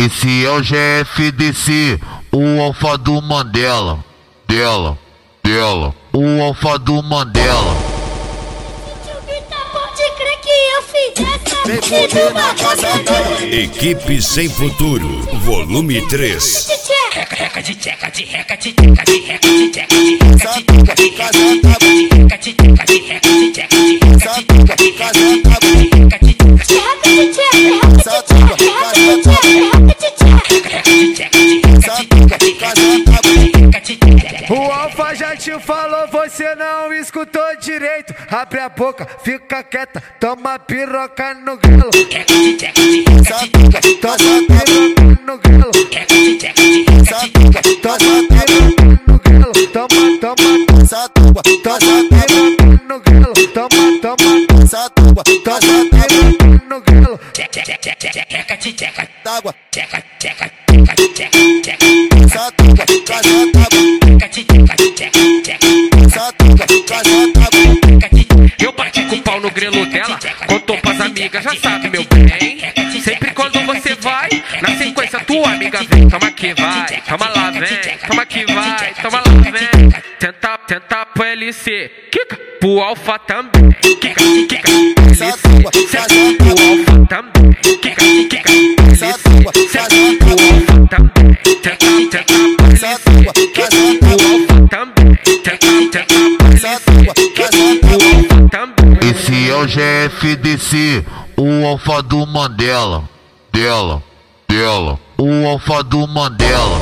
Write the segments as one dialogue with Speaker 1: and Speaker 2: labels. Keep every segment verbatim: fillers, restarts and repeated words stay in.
Speaker 1: Esse é o G F D C, o alfa do Mandela. Dela, dela, o alfa do Mandela.
Speaker 2: Pode crer que eu fiz essa.
Speaker 3: Equipe Sem Futuro, volume três.
Speaker 4: Reca de teca de reca de teca de reca de teca de reca de teca de reca de teca de reca de teca de reca de teca de reca de
Speaker 5: O alfa já te falou, você não escutou direito. Abre a boca, fica quieta, toma piroca no grelo. Toma piroca no grelo. Toma piroca no grelo. Toma, toma, toma piroca no grelo. Toma, toma, toma piroca no grelo.
Speaker 4: Teca de teca
Speaker 5: Água,
Speaker 4: teca teca teca teca teca eu bati com o pau no grelo dela, contou pras amigas, já sabe meu bem. Sempre quando você vai, na sequência tua amiga vem. Toma que vai, toma lá vem, toma que vai, toma lá vem. Tenta, tenta pro L C, quica, pro alfa também. Quica, quica, L C, senta pro alfa também. Quica, quica, L C, senta pro alfa também. Tenta, tenta pro L C, quica, pro alfa também. Tenta, tenta pro L C, quica, pro alfa também.
Speaker 1: Esse é o G F D C, o alfa do Mandela. Dela, dela, o alfa do Mandela.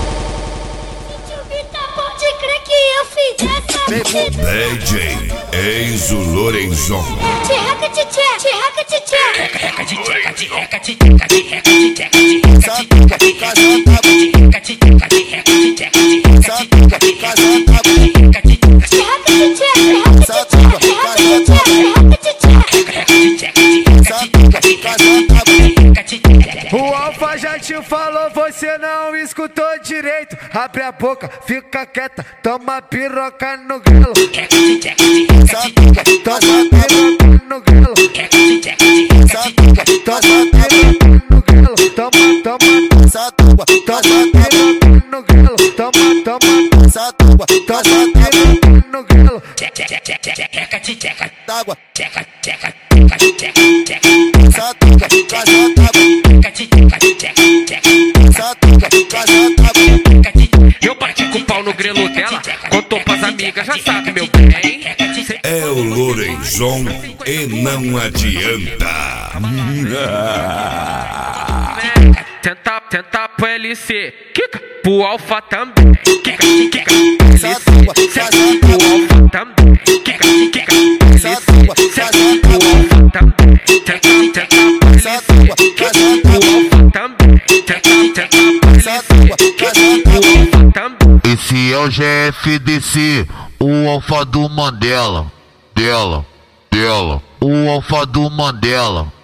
Speaker 2: Pode crer que eu fiz essa.
Speaker 3: D J Enzo Lorenzon.
Speaker 2: Reca de teca, reca de teca.
Speaker 4: Reca de teca de reca de teca de reca de teca de reca de teca de reca de teca de reca de teca de reca de teca de reca de
Speaker 5: o alfa já te falou, você não escutou direito. Abre a boca, fica quieta, toma piroca no grelo. Toma piroca no grelo. Toma piroca no grelo. Toma, toma, toma piroca no grelo. Toma, toma, toma piroca no grelo.
Speaker 4: Reca de teca
Speaker 5: Água,
Speaker 4: teca teca teca teca teca eu bati com o pau no grelo dela, contou pras amigas, já sabe meu bem.
Speaker 3: É o Lorenzon e não adianta.
Speaker 4: Tenta, tenta pro L C, quica, pro alfa também. Quica, quica, L C, senta pro alfa também. Quica, quica, L C, senta pro alfa também. Tenta, tenta pro L C, quica, pro alfa também. Tenta, tenta pro L C, quica, pro alfa também.
Speaker 1: Esse é o G F D C, o alfa do Mandela. Dela, dela, o alfa do Mandela.